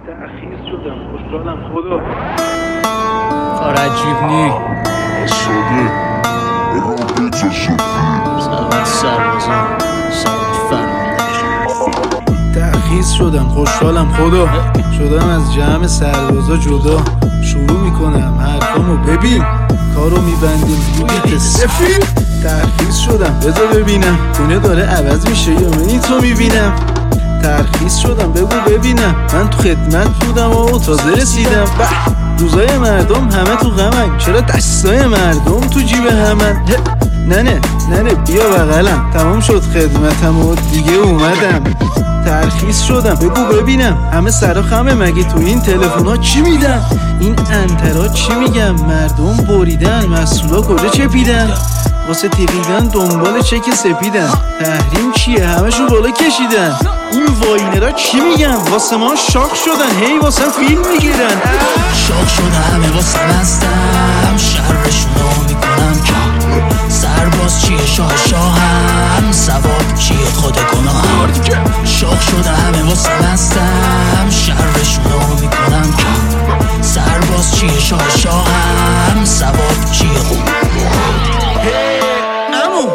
تأخیر شدم خوشحالم خدا. کار عجیب نی اصابه رابطه سلامت سربازان سلامت فرمانده. تأخیر شدم خوشحالم خدا. شدم از جمع سربازا جدا. شروع میکنم حرفامو ببین، کارو میبندیم روی سفید. ترخیص شدم بذار ببینم دنیا داره عوض میشه یا منی تو میبینم. ترخیص شدم بگو ببینم من تو خدمت بودم و تازه رسیدم. روزای مردم همه تو غمن، چرا دستای مردم تو جیب همن؟ نه بیا بغلم، تمام شد خدمتم و دیگه اومدم. ترخیص شدم بگو ببینم همه سرا خمه، مگه تو این تلفن ها چی میدن؟ این انترا چی میگم؟ مردم بریدن، مسئولا کجا چپیدن؟ واسه تیقیدن دنبال چک سپیدن. تحریم چیه؟ همشو بالا کشیدن. این واینرا چی میگن؟ واسه ما شاخ شدن، هی واسه فیلم میگیرن. شاخ شده همه واسه بستم، شرشونو میکنم کم. سرباز چیه شاه شاهم، ثواب چیه خود گناهم. شاخ شده همه واسه بستم، شرشونو میکنم کم. سرباز چیه شاه شاهم، ثواب چیه خود گناهم. امو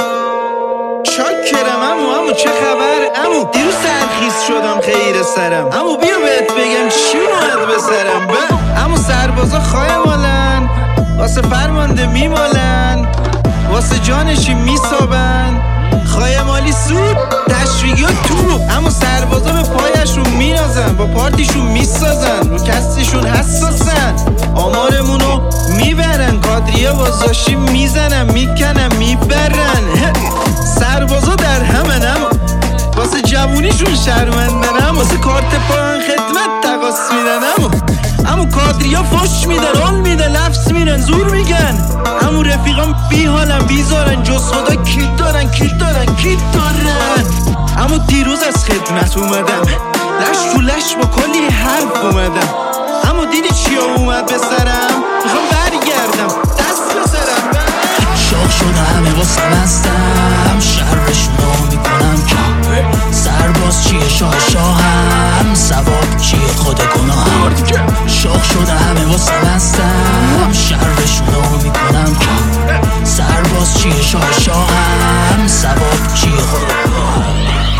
چاکرم امو چه خبر امو؟ دیروز ترخیص شدم خیر سرم. امو بیا بهت بگم چی اومد به سرم. امو سربازا خواهمالن، واسه فرمانده میمالن، واسه جانشی میسابن. خواهمالی سود تشویقی و تو. امو سربازا به پایشون مینازن، با پارتیشون میسازن، رو کستشون حساسن. آمارمونو میبرن، کادریا بازاشی میزنن، میکنن میبرن. سربازا در همن، اما واسه جوونیشون شرمندن، واسه کارت پایان خدمت تقاس میدن. امو کادریا فش میدن، حال میدن، لفظ میدن، زور میگن. امو رفیقام بی حالن بیزارن، جز خدا کیت دارن. امو دیروز از خدمت اومدم، لش تو لش با کلی حرف اومدم. امو دیدی چیا اومد به سرم؟ میخوام برگردم دست به سرم. شاخ شده همه واسه بستم، شرشونو میکنم کم. سرباز چیه شاه شاهم، ثواب چیه خود گناهم. شاخ شده همه واسه بستم، شرشونو میکنم کم. سرباز چیه شاه شاهم، ثواب چیه خود گناهم.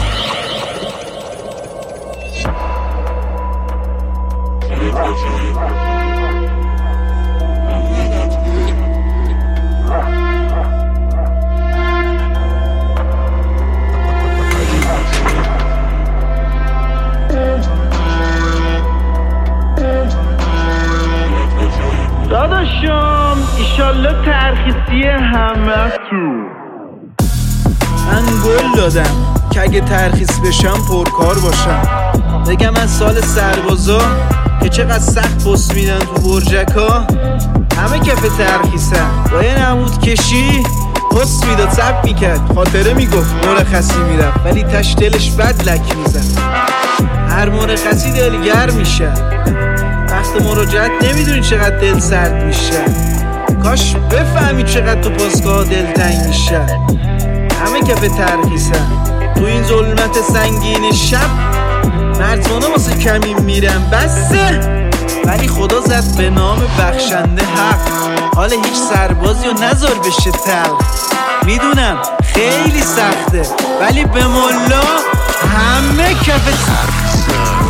داداشم ایشالله ترخیصی همه تو. من گل دادم که اگه ترخیص بشم پرکار باشم. بگم از سال سربازا که چقدر سخت پست میدن تو برجکا. همه کف ترخیصن، با یه نمود کشی پست میداد ثبت میکرد، خاطره میگفت مرخصی میرفت، ولی تش دلش بد لک میزن. هر مرخصی دلگر میشه، وقت مراجعت نمیدونی چقدر دل سرد میشه. کاش بفهمی چقدر تو پاسگاه دلتنگ میشه. همه کف ترخیصن، تو این ظلمت سنگین شب مردمانه واسه کمی میرن بسه. ولی خدا زد به نام بخشنده حق، حال هیچ سربازی و نذار بشه تلخ. میدونم خیلی سخته، ولی به مولا همه کف ترخیصن.